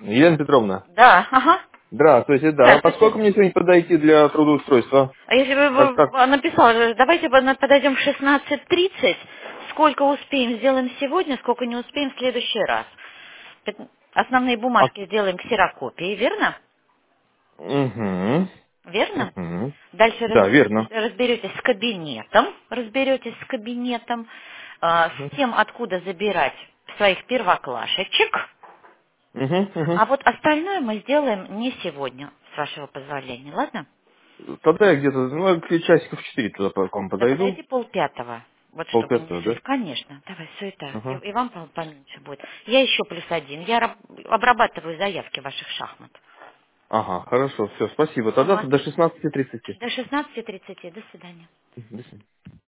Елена Петровна, Да, ага. здравствуйте, да. Здравствуйте. Поскольку мне сегодня подойти для трудоустройства? А если бы Как? написала, давайте подойдем в 16:30, сколько успеем, сделаем сегодня, сколько не успеем в следующий раз. Основные А, бумажки сделаем ксерокопии, верно? угу, Верно? угу. Дальше Да, верно. разберетесь с кабинетом, Угу, с тем, откуда забирать своих первоклашечек. угу. А вот остальное мы сделаем не сегодня, с вашего позволения, ладно? Тогда я где-то, ну, часиков 4 туда к вам Да подойду. подойди полпятого. Вот чтобы не... Полпятого, да? Конечно, давай, суета. Ага. И вам поменьше будет. Я еще +1. Я обрабатываю заявки ваших шахмат. Ага, хорошо, все, спасибо. Тогда Ага. до 16:30. До 16:30. До свидания. До свидания.